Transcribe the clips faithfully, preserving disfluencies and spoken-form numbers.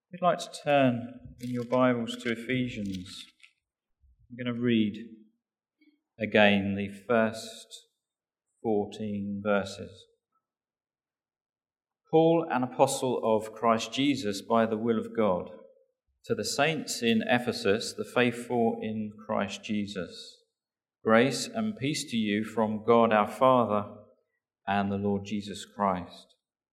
We'd like to turn in your Bibles to Ephesians. I'm going to read again the first fourteen verses. Paul, an apostle of Christ Jesus by the will of God, to the saints in Ephesus, the faithful in Christ Jesus, grace and peace to you from God our Father and the Lord Jesus Christ.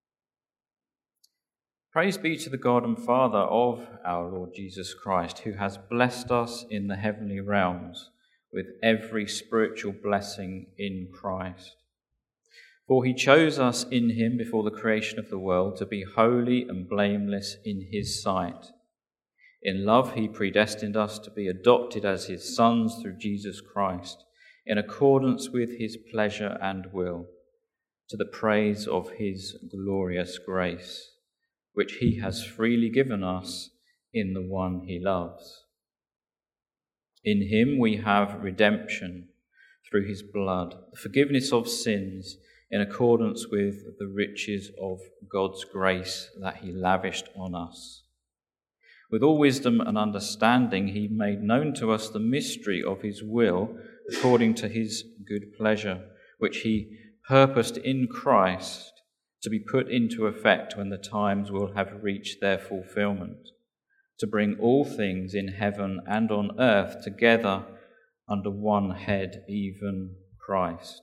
Praise be to the God and Father of our Lord Jesus Christ, who has blessed us in the heavenly realms with every spiritual blessing in Christ. For he chose us in him before the creation of the world to be holy and blameless in his sight. In love he predestined us to be adopted as his sons through Jesus Christ, in accordance with his pleasure and will, to the praise of his glorious grace, which he has freely given us in the one he loves. In him we have redemption through his blood, the forgiveness of sins in accordance with the riches of God's grace that he lavished on us. With all wisdom and understanding he made known to us the mystery of his will according to his good pleasure, which he purposed in Christ to be put into effect when the times will have reached their fulfillment, to bring all things in heaven and on earth together under one head, even Christ.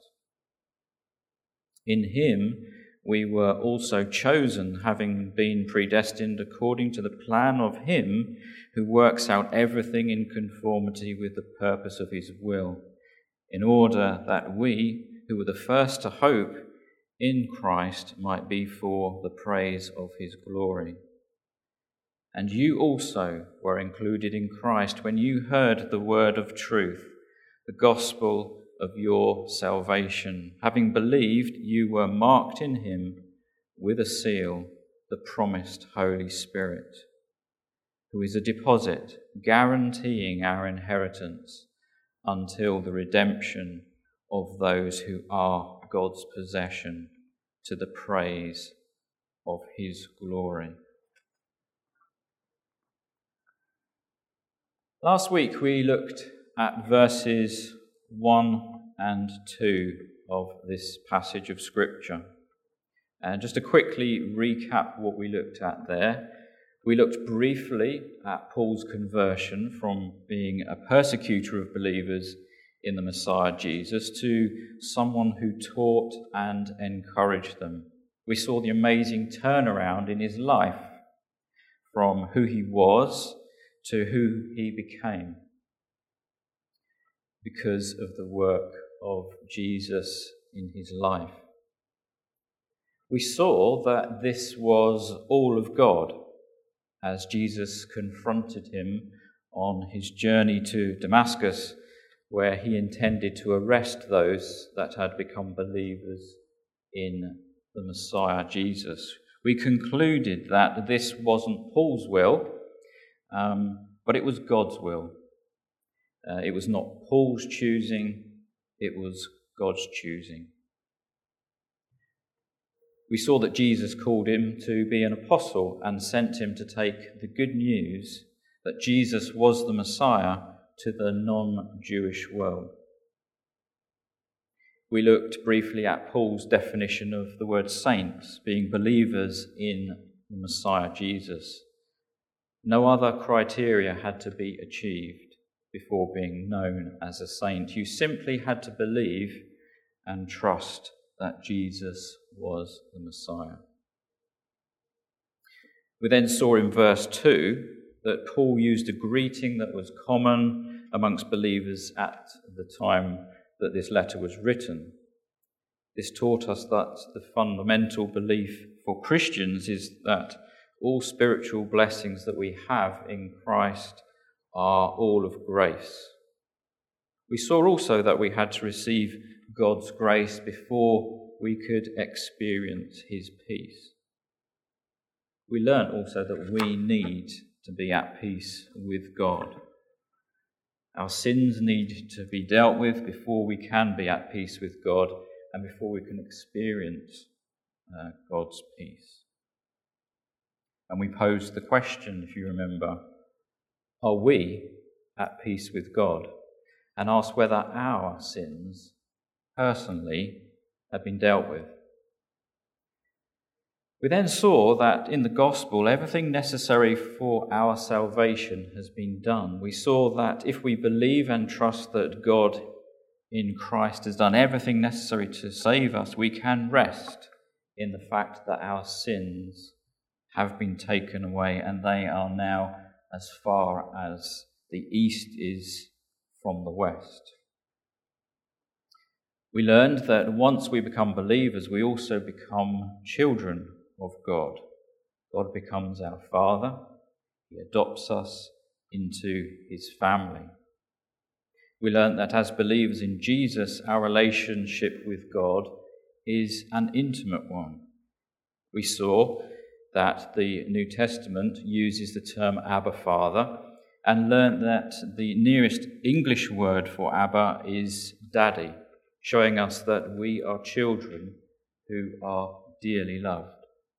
In him we were also chosen, having been predestined according to the plan of him who works out everything in conformity with the purpose of his will, in order that we, who were the first to hope in Christ, might be for the praise of his glory. And you also were included in Christ when you heard the word of truth, the gospel of your salvation. Having believed, you were marked in him with a seal, the promised Holy Spirit, who is a deposit guaranteeing our inheritance until the redemption of those who are God's possession, to the praise of his glory. Last week we looked at verses one and two of this passage of Scripture. And just to quickly recap what we looked at there, we looked briefly at Paul's conversion from being a persecutor of believers in the Messiah Jesus to someone who taught and encouraged them. We saw the amazing turnaround in his life from who he was to who he became because of the work of Jesus in his life. We saw that this was all of God as Jesus confronted him on his journey to Damascus, where he intended to arrest those that had become believers in the Messiah Jesus. We concluded that this wasn't Paul's will, um, but it was God's will. Uh, it was not Paul's choosing, it was God's choosing. We saw that Jesus called him to be an apostle and sent him to take the good news that Jesus was the Messiah to the non-Jewish world. We looked briefly at Paul's definition of the word saints, being believers in the Messiah Jesus. No other criteria had to be achieved before being known as a saint. You simply had to believe and trust that Jesus was the Messiah. We then saw in verse two that Paul used a greeting that was common amongst believers at the time that this letter was written. This taught us that the fundamental belief for Christians is that all spiritual blessings that we have in Christ are all of grace. We saw also that we had to receive God's grace before we could experience his peace. We learned also that we need to be at peace with God. Our sins need to be dealt with before we can be at peace with God and before we can experience uh, God's peace. And we posed the question, if you remember, are we at peace with God? And asked whether our sins, personally, have been dealt with. We then saw that in the gospel, everything necessary for our salvation has been done. We saw that if we believe and trust that God in Christ has done everything necessary to save us, we can rest in the fact that our sins have been taken away and they are now as far as the east is from the west. We learned that once we become believers, we also become children of God. God becomes our Father. He adopts us into his family. We learned that as believers in Jesus, our relationship with God is an intimate one. We saw that the New Testament uses the term Abba Father, and learnt that the nearest English word for Abba is Daddy, showing us that we are children who are dearly loved.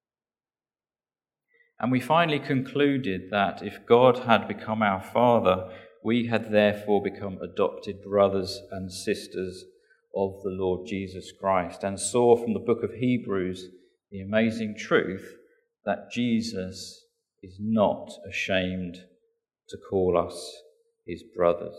And we finally concluded that if God had become our Father, we had therefore become adopted brothers and sisters of the Lord Jesus Christ, and saw from the book of Hebrews the amazing truth that Jesus is not ashamed to call us his brothers.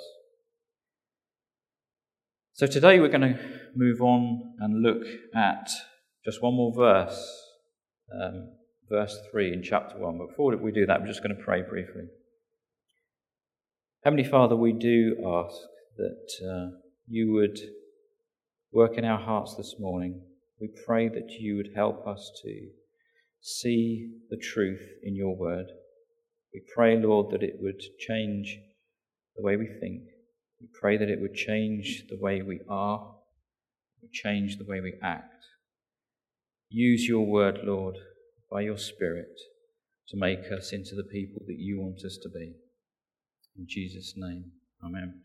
So today we're going to move on and look at just one more verse, um, verse three in chapter one. But before we do that, we're just going to pray briefly. Heavenly Father, we do ask that uh, you would work in our hearts this morning. We pray that you would help us to see the truth in your word. We pray, Lord, that it would change the way we think. We pray that it would change the way we are, would change the way we act. Use your word, Lord, by your Spirit, to make us into the people that you want us to be. In Jesus' name, amen.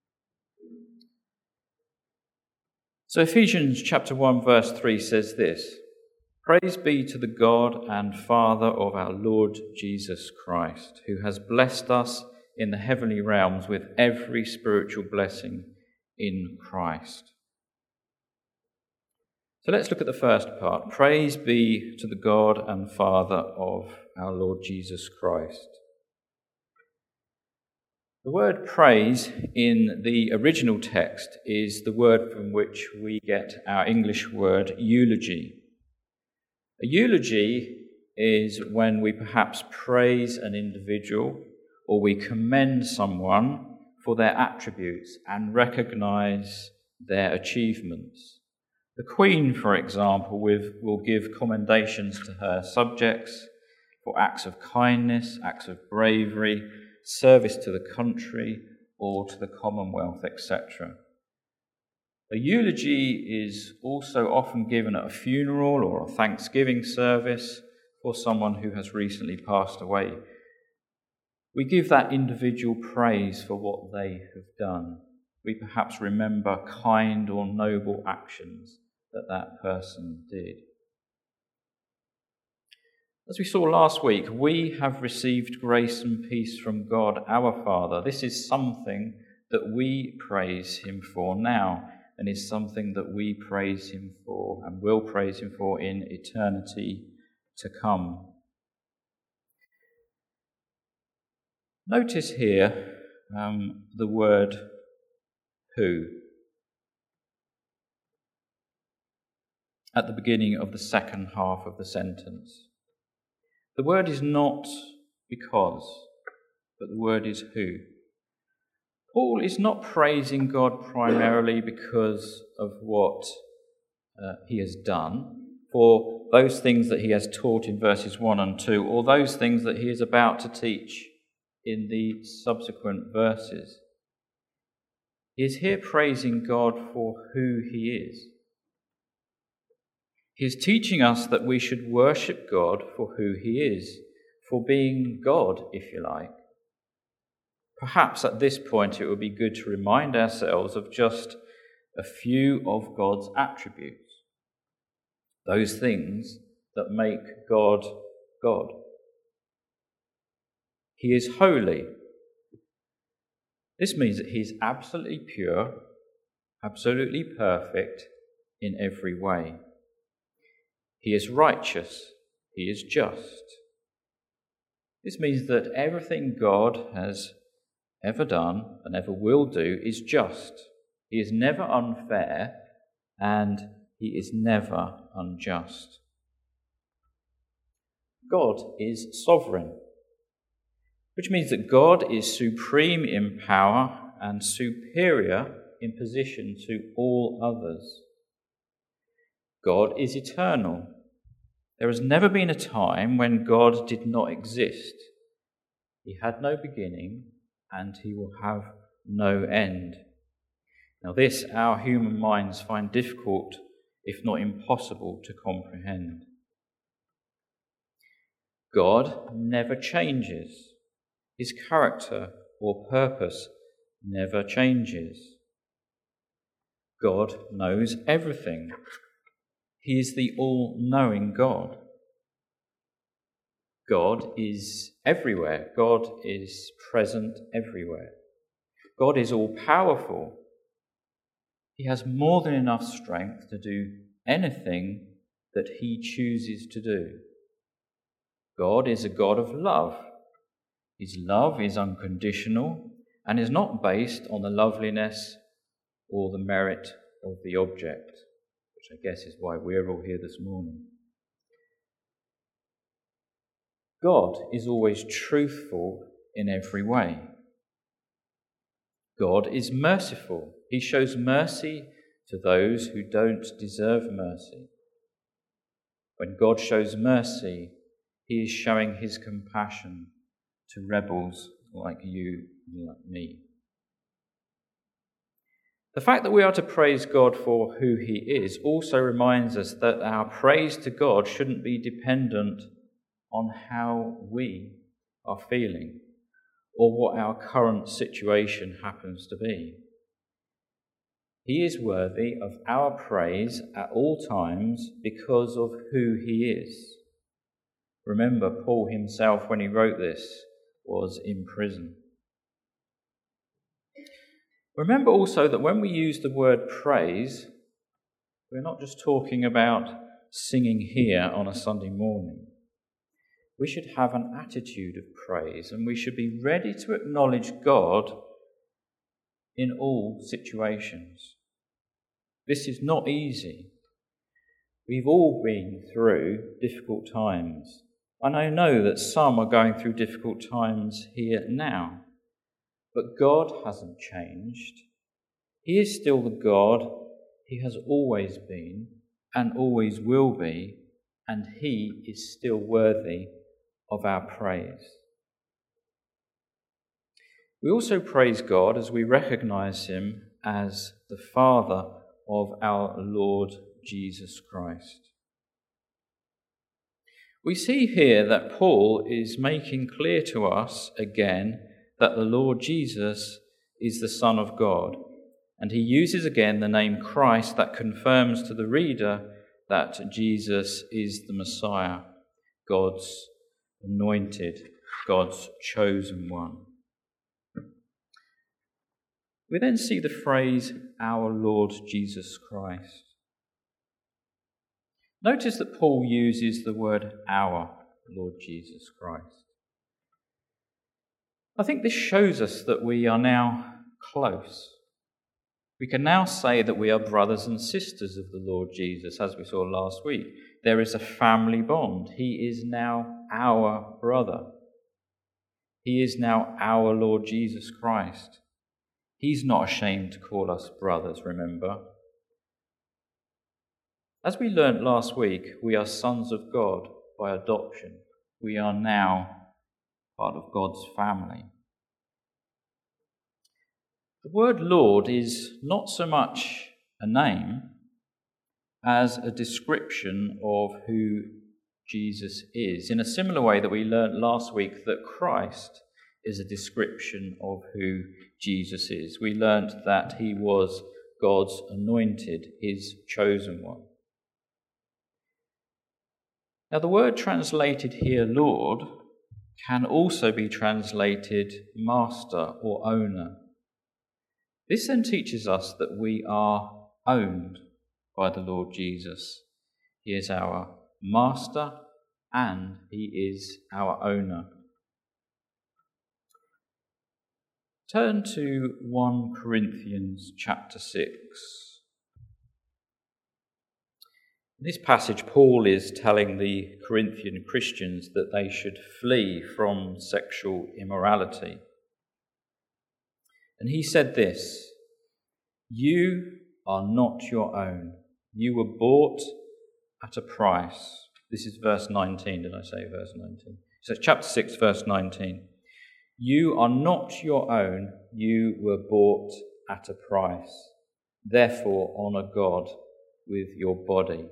So Ephesians chapter one verse three says this: Praise be to the God and Father of our Lord Jesus Christ, who has blessed us in the heavenly realms with every spiritual blessing in Christ. So let's look at the first part. Praise be to the God and Father of our Lord Jesus Christ. The word praise in the original text is the word from which we get our English word eulogy. A eulogy is when we perhaps praise an individual or we commend someone for their attributes and recognise their achievements. The Queen, for example, will give commendations to her subjects for acts of kindness, acts of bravery, service to the country or to the Commonwealth, et cetera. A eulogy is also often given at a funeral or a Thanksgiving service for someone who has recently passed away. We give that individual praise for what they have done. We perhaps remember kind or noble actions that that person did. As we saw last week, we have received grace and peace from God, our Father. This is something that we praise him for now, and is something that we praise him for and will praise him for in eternity to come. Notice here um, the word who at the beginning of the second half of the sentence. The word is not because, but the word is who. Paul is not praising God primarily because of what uh, he has done, for those things that he has taught in verses one and two, or those things that he is about to teach in the subsequent verses. He is here praising God for who he is. He is teaching us that we should worship God for who he is, for being God, if you like. Perhaps at this point it would be good to remind ourselves of just a few of God's attributes, those things that make God God. He is holy. This means that he is absolutely pure, absolutely perfect in every way. He is righteous. He is just. This means that everything God has ever done and ever will do is just. He is never unfair and he is never unjust. God is sovereign, which means that God is supreme in power and superior in position to all others. God is eternal. There has never been a time when God did not exist. He had no beginning and he will have no end. Now this our human minds find difficult, if not impossible, to comprehend. God never changes. His character or purpose never changes. God knows everything. He is the all-knowing God. God is everywhere. God is present everywhere. God is all-powerful. He has more than enough strength to do anything that he chooses to do. God is a God of love. His love is unconditional and is not based on the loveliness or the merit of the object, which I guess is why we're all here this morning. God is always truthful in every way. God is merciful. He shows mercy to those who don't deserve mercy. When God shows mercy, he is showing his compassion to rebels like you and like me. The fact that we are to praise God for who he is also reminds us that our praise to God shouldn't be dependent on how we are feeling or what our current situation happens to be. He is worthy of our praise at all times because of who he is. Remember, Paul himself, when he wrote this, was in prison. Remember also that when we use the word praise, we're not just talking about singing here on a Sunday morning. We should have an attitude of praise, and we should be ready to acknowledge God in all situations. This is not easy. We've all been through difficult times, and I know that some are going through difficult times here now. But God hasn't changed. He is still the God he has always been and always will be, and he is still worthy of our praise. We also praise God as we recognize him as the Father of our Lord Jesus Christ. We see here that Paul is making clear to us again that the Lord Jesus is the Son of God, and he uses again the name Christ that confirms to the reader that Jesus is the Messiah, God's anointed, God's chosen one. We then see the phrase, our Lord Jesus Christ. Notice that Paul uses the word our Lord Jesus Christ. I think this shows us that we are now close. We can now say that we are brothers and sisters of the Lord Jesus, as we saw last week. There is a family bond. He is now our brother. He is now our Lord Jesus Christ. He's not ashamed to call us brothers, remember. As we learnt last week, we are sons of God by adoption. We are now part of God's family. The word Lord is not so much a name as a description of who Jesus is, in a similar way that we learnt last week that Christ is a description of who Jesus is. We learnt that he was God's anointed, his chosen one. Now the word translated here, Lord, can also be translated master or owner. This then teaches us that we are owned by the Lord Jesus. He is our master and he is our owner. Turn to First Corinthians chapter six. In this passage, Paul is telling the Corinthian Christians that they should flee from sexual immorality. And he said this, "You are not your own. You were bought at a price." This is verse nineteen. Did I say verse nineteen? So it's chapter six, verse nineteen. "You are not your own. You were bought at a price. Therefore, honour God with your body."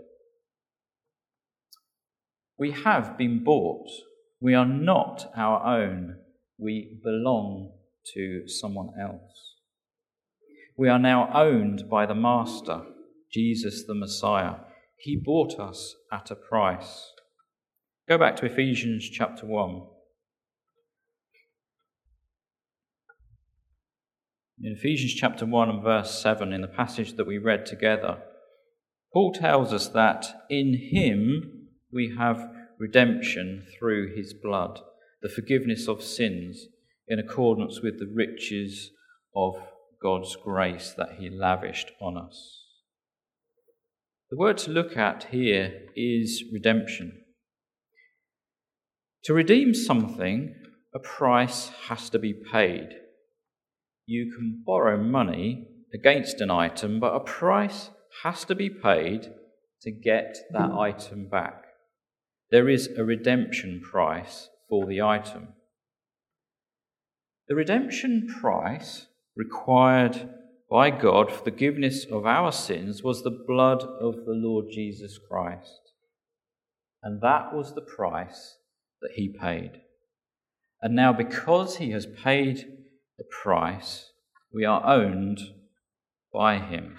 We have been bought. We are not our own. We belong to someone else. We are now owned by the Master, Jesus the Messiah. He bought us at a price. Go back to Ephesians chapter one. In Ephesians chapter one and verse seven, in the passage that we read together, Paul tells us that in him we have redemption through his blood, the forgiveness of sins in accordance with the riches of God's grace that he lavished on us. The word to look at here is redemption. To redeem something, a price has to be paid. You can borrow money against an item, but a price has to be paid to get that item back. There is a redemption price for the item. The redemption price required by God for the forgiveness of our sins was the blood of the Lord Jesus Christ. And that was the price that he paid. And now because he has paid the price, we are owned by him.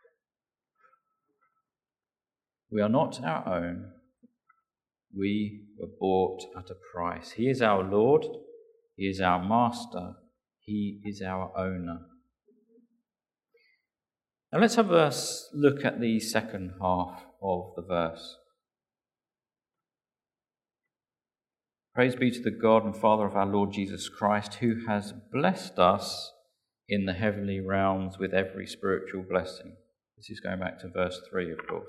We are not our own. We were bought at a price. He is our Lord. He is our Master. He is our owner. Now let's have a look at the second half of the verse. Praise be to the God and Father of our Lord Jesus Christ, who has blessed us in the heavenly realms with every spiritual blessing. This is going back to verse three, of course.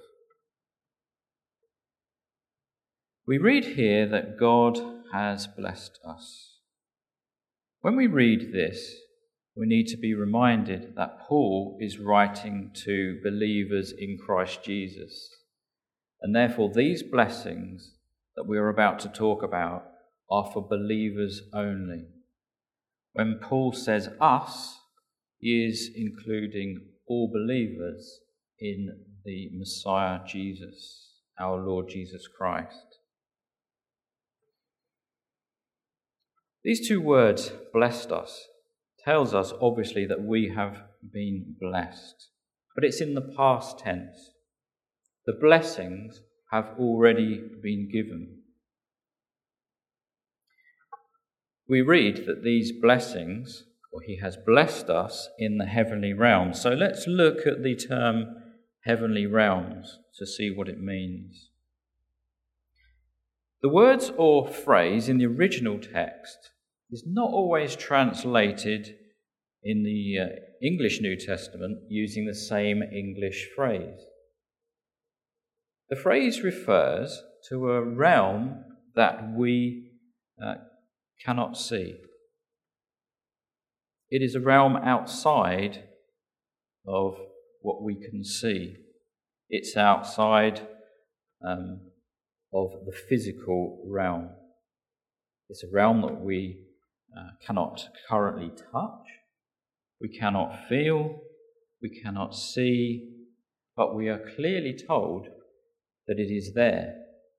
We read here that God has blessed us. When we read this, we need to be reminded that Paul is writing to believers in Christ Jesus. And therefore, these blessings that we are about to talk about are for believers only. When Paul says us, he is including all believers in the Messiah Jesus, our Lord Jesus Christ. These two words, blessed us, tells us obviously that we have been blessed. But it's in the past tense. The blessings have already been given. We read that these blessings, or he has blessed us in the heavenly realms. So let's look at the term heavenly realms to see what it means. The words or phrase in the original text is not always translated in the uh, English New Testament using the same English phrase. The phrase refers to a realm that we uh, cannot see. It is a realm outside of what we can see. It's outside um, of the physical realm. It's a realm that we uh, cannot currently touch, we cannot feel, we cannot see, but we are clearly told that it is there.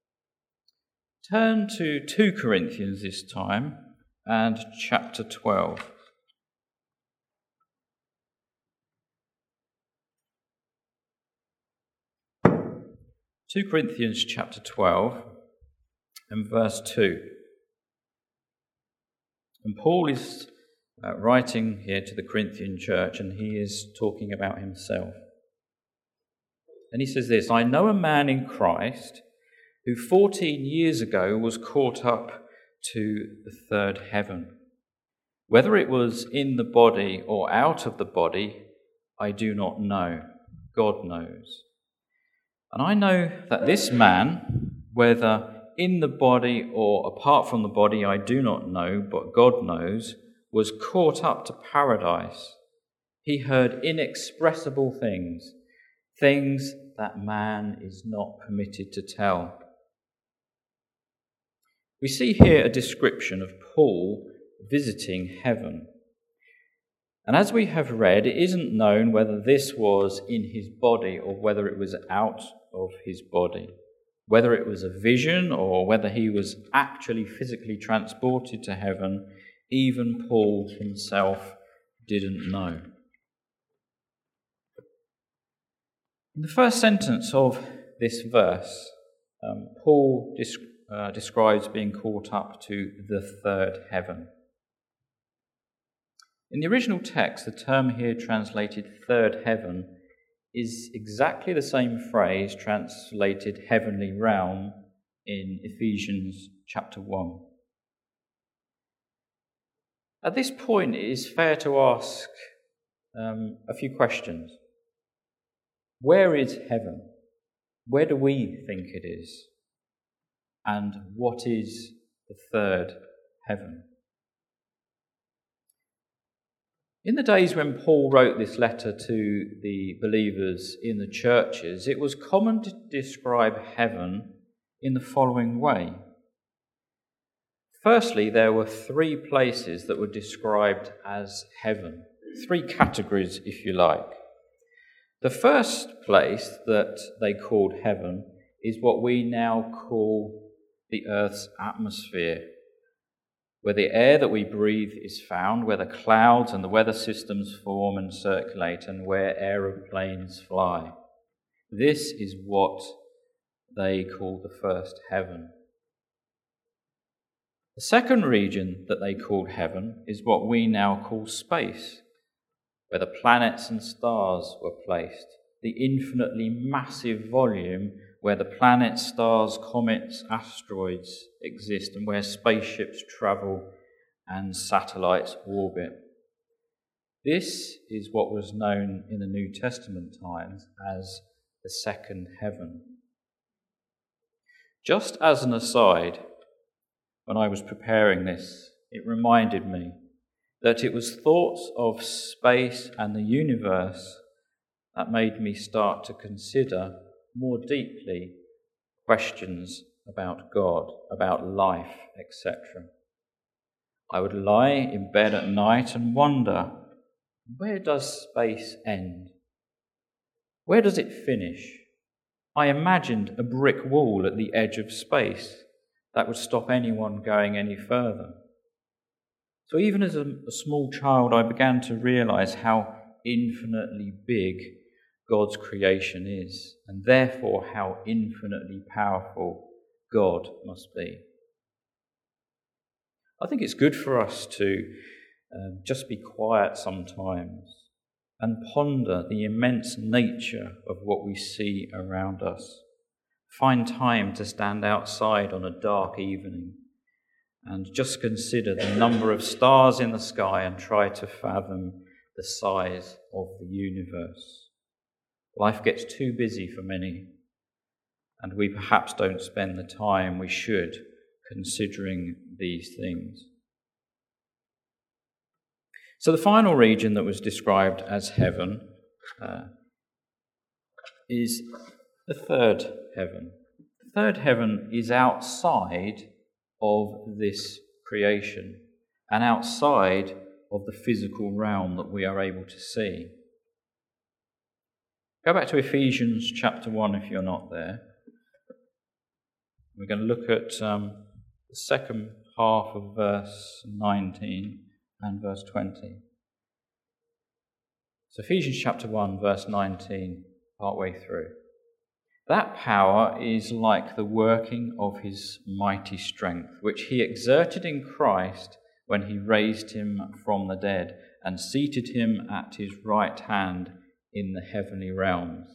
Turn to two Corinthians this time and chapter twelve. two Corinthians chapter twelve and verse two. And Paul is uh, writing here to the Corinthian church, and he is talking about himself. And he says this, "I know a man in Christ who fourteen years ago was caught up to the third heaven. Whether it was in the body or out of the body, I do not know. God knows. And I know that this man, whether in the body or apart from the body, I do not know, but God knows, was caught up to paradise. He heard inexpressible things, things that man is not permitted to tell." We see here a description of Paul visiting heaven. And as we have read, it isn't known whether this was in his body or whether it was out of his body, whether it was a vision or whether he was actually physically transported to heaven. Even Paul himself didn't know. In the first sentence of this verse, um, Paul dis- uh, describes being caught up to the third heaven. In the original text, the term here translated third heaven is exactly the same phrase translated heavenly realm in Ephesians chapter one. At this point, it is fair to ask um, a few questions. Where is heaven? Where do we think it is? And what is the third heaven? In the days when Paul wrote this letter to the believers in the churches, it was common to describe heaven in the following way. Firstly, there were three places that were described as heaven, three categories, if you like. The first place that they called heaven is what we now call the earth's atmosphere, where the air that we breathe is found, where the clouds and the weather systems form and circulate, and where aeroplanes fly. This is what they call the first heaven. The second region that they called heaven is what we now call space, where the planets and stars were placed, the infinitely massive volume where the planets, stars, comets, asteroids exist, and where spaceships travel and satellites orbit. This is what was known in the New Testament times as the second heaven. Just as an aside, when I was preparing this, it reminded me that it was thoughts of space and the universe that made me start to consider more deeply questions about God, about life, et cetera. I would lie in bed at night and wonder, where does space end? Where does it finish? I imagined a brick wall at the edge of space that would stop anyone going any further. So even as a, a small child, I began to realize how infinitely big God's creation is, and therefore how infinitely powerful God must be. I think it's good for us to um, just be quiet sometimes and ponder the immense nature of what we see around us. Find time to stand outside on a dark evening and just consider the number of stars in the sky and try to fathom the size of the universe. Life gets too busy for many, and we perhaps don't spend the time we should considering these things. So the final region that was described as heaven uh, is the third heaven. The third heaven is outside of this creation and outside of the physical realm that we are able to see. Go back to Ephesians chapter one if you're not there. We're going to look at um, the second half of verse nineteen and verse twenty. So Ephesians chapter one, verse nineteen, partway through. That power is like the working of his mighty strength, which he exerted in Christ when he raised him from the dead and seated him at his right hand in the heavenly realms.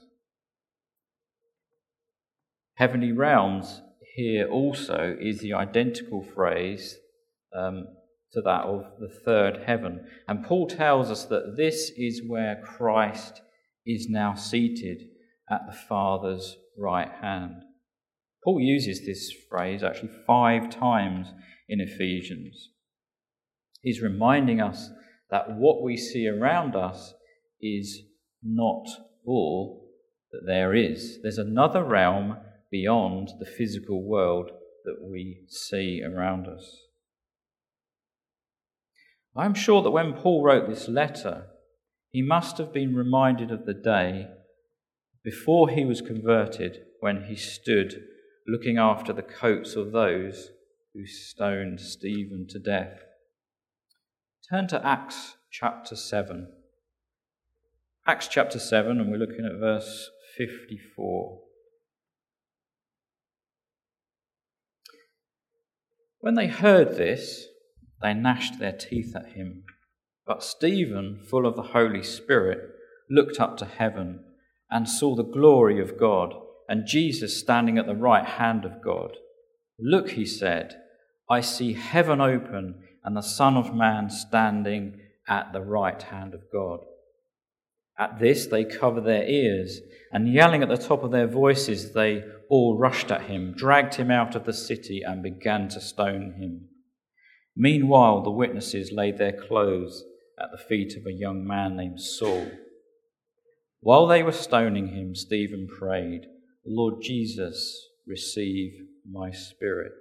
Heavenly realms here also is the identical phrase um, to that of the third heaven. And Paul tells us that this is where Christ is now seated at the Father's right hand. Paul uses this phrase actually five times in Ephesians. He's reminding us that what we see around us is not all that there is. There's another realm beyond the physical world that we see around us. I'm sure that when Paul wrote this letter, he must have been reminded of the day before he was converted, when he stood looking after the coats of those who stoned Stephen to death. Turn to Acts chapter seven. Acts chapter seven, and we're looking at verse fifty-four. When they heard this, they gnashed their teeth at him. But Stephen, full of the Holy Spirit, looked up to heaven and saw the glory of God and Jesus standing at the right hand of God. "Look," he said, "I see heaven open and the Son of Man standing at the right hand of God." At this they covered their ears, and yelling at the top of their voices, they all rushed at him, dragged him out of the city, and began to stone him. Meanwhile, the witnesses laid their clothes at the feet of a young man named Saul. While they were stoning him, Stephen prayed, "Lord Jesus, receive my spirit."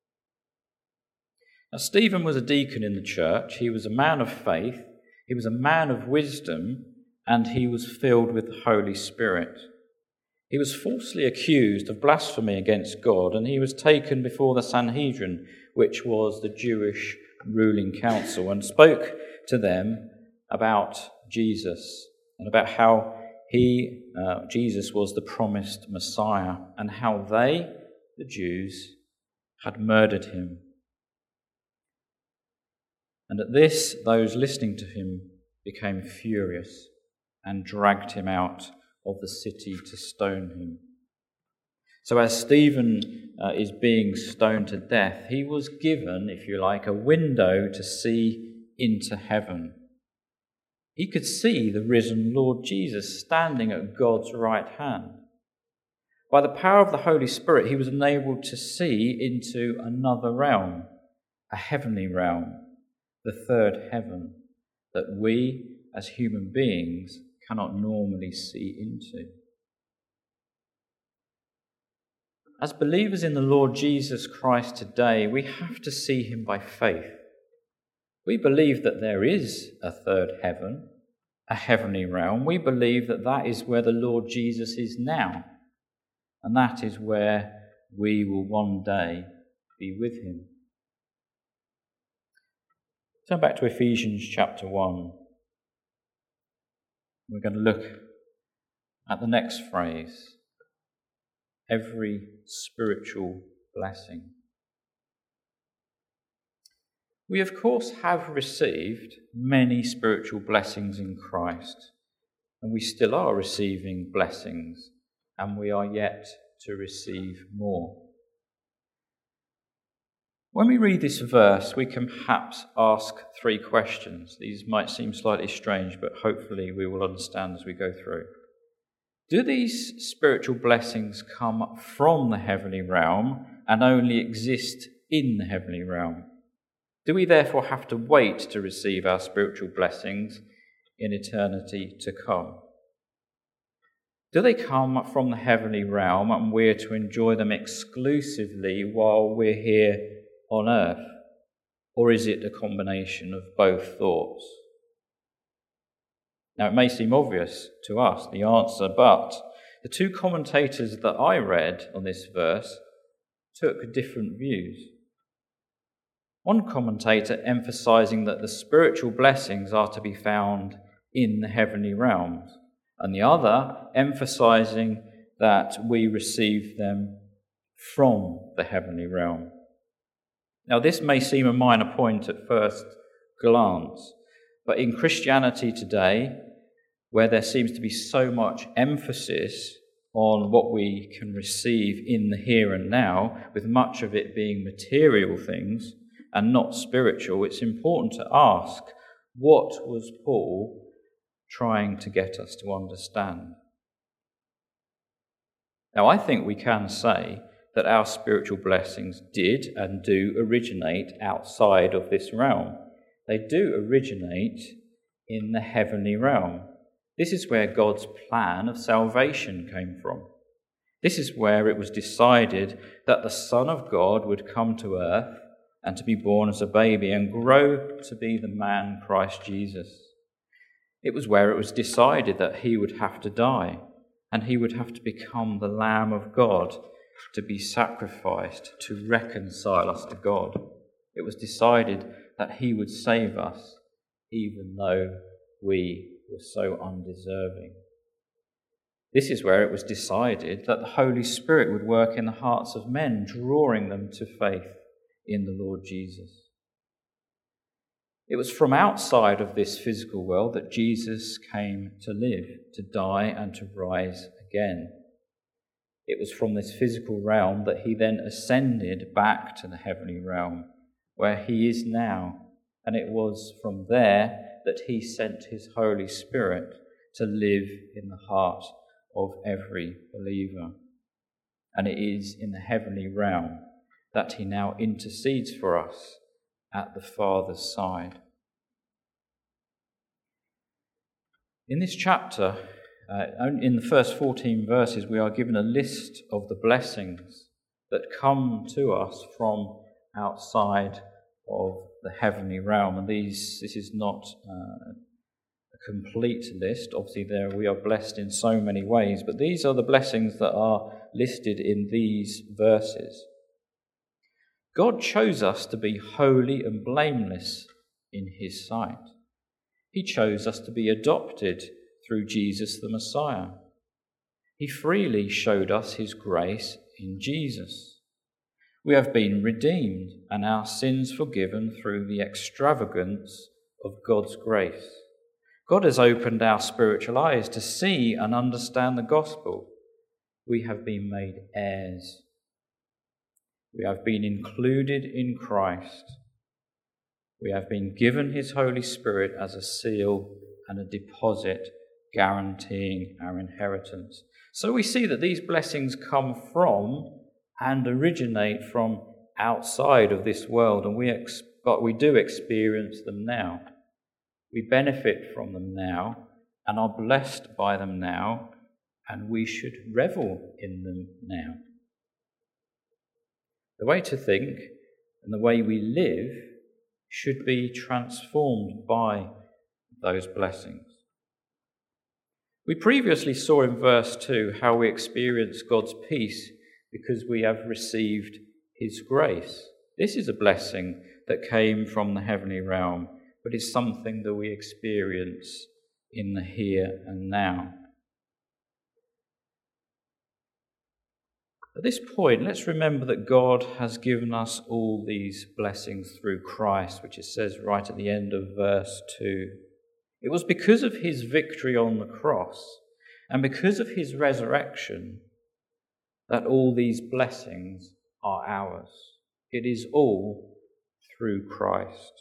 Now, Stephen was a deacon in the church. He was a man of faith. He was a man of wisdom, and he was filled with the Holy Spirit. He was falsely accused of blasphemy against God, and he was taken before the Sanhedrin, which was the Jewish ruling council, and spoke to them about Jesus and about how he, uh, Jesus, was the promised Messiah, and how they, the Jews, had murdered him. And at this, those listening to him became furious and dragged him out of the city to stone him. So as Stephen uh, is being stoned to death, he was given, if you like, a window to see into heaven. He could see the risen Lord Jesus standing at God's right hand. By the power of the Holy Spirit, he was enabled to see into another realm, a heavenly realm, the third heaven, that we as human beings cannot normally see into. As believers in the Lord Jesus Christ today, we have to see him by faith. We believe that there is a third heaven, a heavenly realm. We believe that that is where the Lord Jesus is now, and that is where we will one day be with him. Turn back to Ephesians chapter one. We're going to look at the next phrase, every spiritual blessing. We, of course, have received many spiritual blessings in Christ, and we still are receiving blessings, and we are yet to receive more. When we read this verse, we can perhaps ask three questions. These might seem slightly strange, but hopefully we will understand as we go through. Do these spiritual blessings come from the heavenly realm and only exist in the heavenly realm? Do we therefore have to wait to receive our spiritual blessings in eternity to come? Do they come from the heavenly realm and we're to enjoy them exclusively while we're here on earth? Or is it a combination of both thoughts? Now, it may seem obvious to us, the answer, but the two commentators that I read on this verse took different views. One commentator emphasizing that the spiritual blessings are to be found in the heavenly realms, and the other emphasizing that we receive them from the heavenly realm. Now, this may seem a minor point at first glance, but in Christianity today, where there seems to be so much emphasis on what we can receive in the here and now, with much of it being material things and not spiritual, it's important to ask, what was Paul trying to get us to understand? Now, I think we can say that our spiritual blessings did and do originate outside of this realm. They do originate in the heavenly realm. This is where God's plan of salvation came from. This is where it was decided that the Son of God would come to earth and to be born as a baby and grow to be the man Christ Jesus. It was where it was decided that he would have to die and he would have to become the Lamb of God to be sacrificed to reconcile us to God. It was decided that he would save us even though we were so undeserving. This is where it was decided that the Holy Spirit would work in the hearts of men, drawing them to faith in the Lord Jesus. It was from outside of this physical world that Jesus came to live, to die and to rise again. It was from this physical realm that he then ascended back to the heavenly realm, where he is now. And it was from there that he sent his Holy Spirit to live in the heart of every believer. And it is in the heavenly realm that he now intercedes for us at the Father's side. In this chapter, uh, in the first fourteen verses, we are given a list of the blessings that come to us from outside of the heavenly realm. And these, this is not uh, a complete list. Obviously, there we are blessed in so many ways, but these are the blessings that are listed in these verses. God chose us to be holy and blameless in his sight. He chose us to be adopted through Jesus the Messiah. He freely showed us his grace in Jesus. We have been redeemed and our sins forgiven through the extravagance of God's grace. God has opened our spiritual eyes to see and understand the gospel. We have been made heirs. We have been included in Christ. We have been given his Holy Spirit as a seal and a deposit guaranteeing our inheritance. So we see that these blessings come from and originate from outside of this world, and we ex- but we do experience them now. We benefit from them now and are blessed by them now, and we should revel in them now. The way to think and the way we live should be transformed by those blessings. We previously saw in verse two how we experience God's peace because we have received his grace. This is a blessing that came from the heavenly realm, but is something that we experience in the here and now. At this point, let's remember that God has given us all these blessings through Christ, which it says right at the end of verse two. It was because of his victory on the cross and because of his resurrection that all these blessings are ours. It is all through Christ.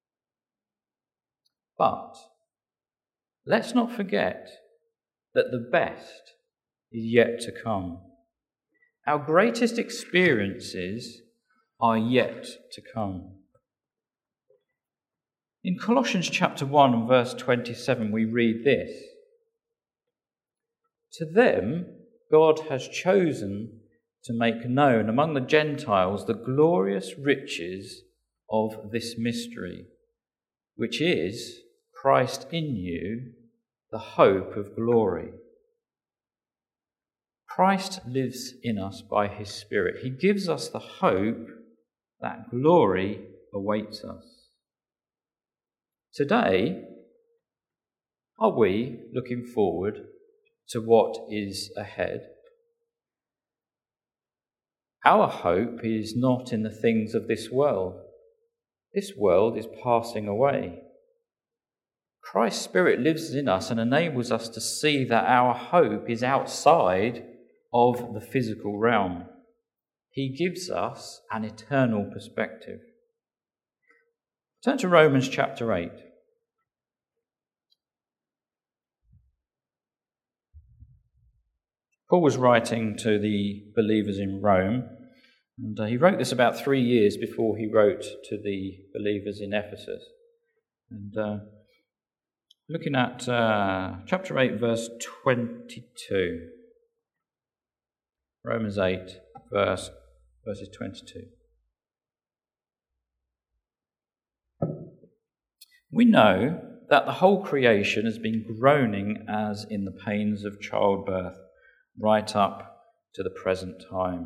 But let's not forget that the best is yet to come. Our greatest experiences are yet to come. In Colossians chapter one and verse twenty-seven, we read this: "To them God has chosen to make known among the Gentiles the glorious riches of this mystery, which is Christ in you, the hope of glory." Christ lives in us by his Spirit. He gives us the hope that glory awaits us. Today, are we looking forward to what is ahead? Our hope is not in the things of this world. This world is passing away. Christ's Spirit lives in us and enables us to see that our hope is outside of the physical realm. He gives us an eternal perspective. Turn to Romans chapter eight. Paul was writing to the believers in Rome, and uh, he wrote this about three years before he wrote to the believers in Ephesus. And uh, looking at uh, chapter eight, verse twenty-two. Romans eight, verse, verses twenty-two. We know that the whole creation has been groaning as in the pains of childbirth, right up to the present time.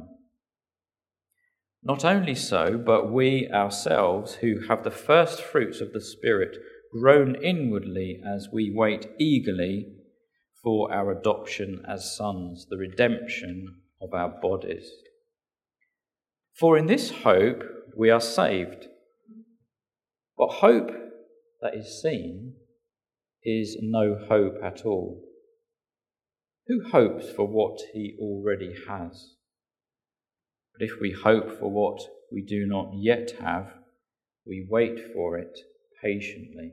Not only so, but we ourselves, who have the first fruits of the Spirit, groan inwardly as we wait eagerly for our adoption as sons, the redemption of our bodies. For in this hope we are saved. But hope that is seen is no hope at all. Who hopes for what he already has? But if we hope for what we do not yet have, we wait for it patiently.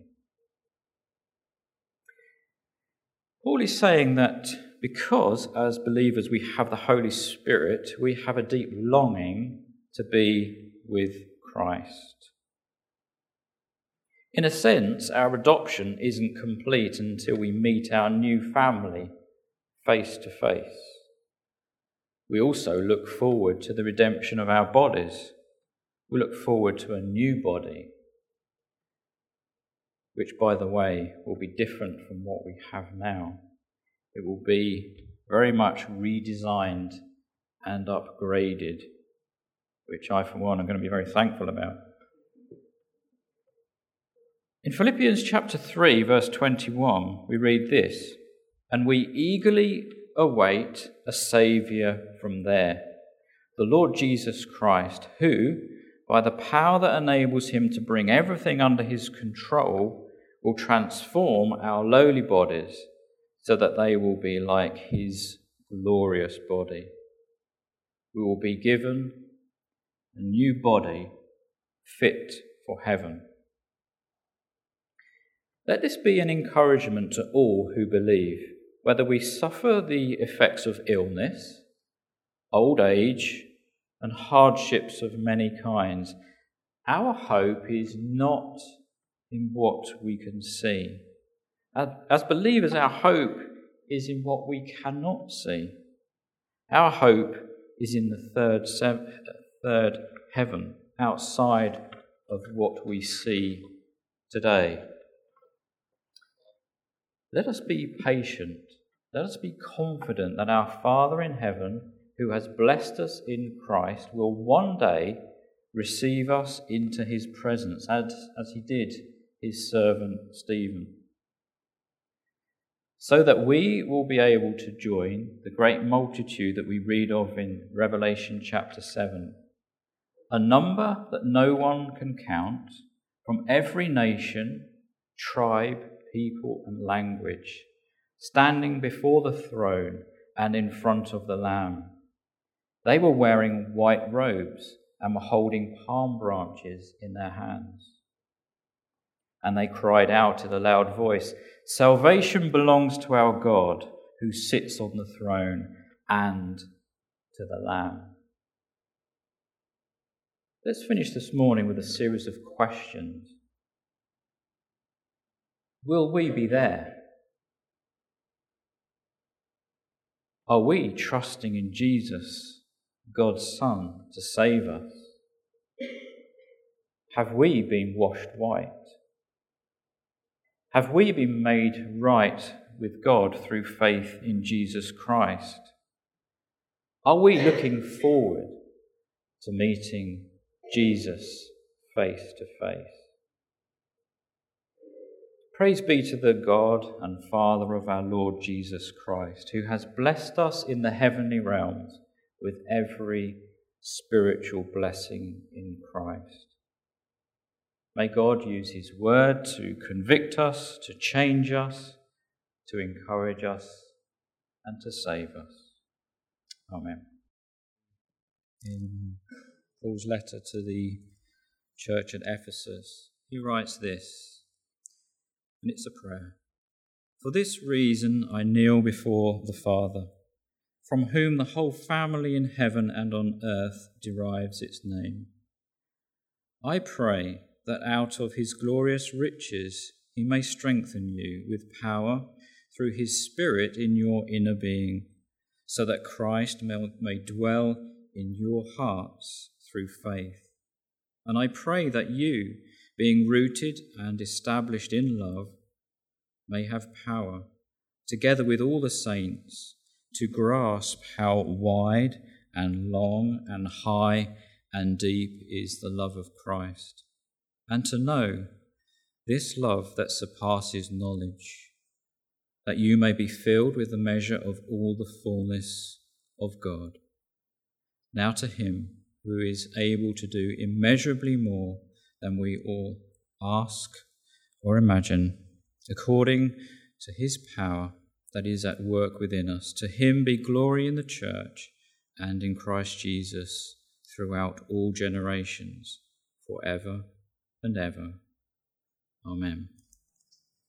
Paul is saying that because as believers we have the Holy Spirit, we have a deep longing to be with Christ. In a sense, our adoption isn't complete until we meet our new family face to face. We also look forward to the redemption of our bodies. We look forward to a new body, which, by the way, will be different from what we have now. It will be very much redesigned and upgraded, which I, for one, am going to be very thankful about. In Philippians chapter three, verse twenty-one, we read this, "And we eagerly await a Saviour from there, the Lord Jesus Christ, who, by the power that enables him to bring everything under his control, will transform our lowly bodies so that they will be like his glorious body. We will be given a new body fit for heaven." Let this be an encouragement to all who believe, whether we suffer the effects of illness, old age, and hardships of many kinds. Our hope is not in what we can see. As believers, our hope is in what we cannot see. Our hope is in the third, third heaven, outside of what we see today. Let us be patient. Let us be confident that our Father in heaven, who has blessed us in Christ, will one day receive us into his presence, as, as he did his servant Stephen, so that we will be able to join the great multitude that we read of in Revelation chapter seven, a number that no one can count, from every nation, tribe, people and language, standing before the throne and in front of the Lamb. They were wearing white robes and were holding palm branches in their hands. And they cried out in a loud voice, "Salvation belongs to our God, who sits on the throne, and to the Lamb." Let's finish this morning with a series of questions. Will we be there? Are we trusting in Jesus, God's Son, to save us? Have we been washed white? Have we been made right with God through faith in Jesus Christ? Are we looking forward to meeting Jesus face to face? Praise be to the God and Father of our Lord Jesus Christ, who has blessed us in the heavenly realms with every spiritual blessing in Christ. May God use his word to convict us, to change us, to encourage us, and to save us. Amen. In Paul's letter to the church at Ephesus, he writes this, and it's a prayer. For this reason I kneel before the Father, from whom the whole family in heaven and on earth derives its name. I pray that out of his glorious riches he may strengthen you with power through his Spirit in your inner being, so that Christ may, may dwell in your hearts through faith. And I pray that you, being rooted and established in love, may have power, together with all the saints, to grasp how wide and long and high and deep is the love of Christ, and to know this love that surpasses knowledge, that you may be filled with the measure of all the fullness of God. Now to him who is able to do immeasurably more than we all ask or imagine, according to his power that is at work within us, to him be glory in the church and in Christ Jesus throughout all generations, forever and ever. Amen.